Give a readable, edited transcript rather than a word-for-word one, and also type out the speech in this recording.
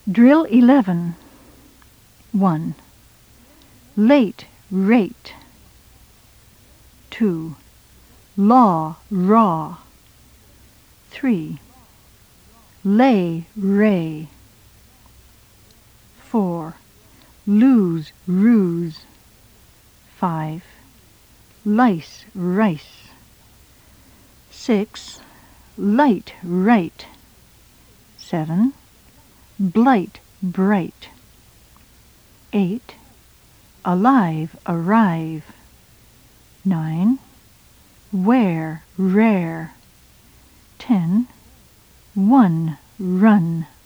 Drill 11. 1. Late, rate. 2. Law, raw. 3. Lay, ray. 4. Lose, ruse. 5. Lice, rice. 6. Light, right. 7. Blight, bright. 8. Alive, arrive. 9. Wear, rare. 10. One, run.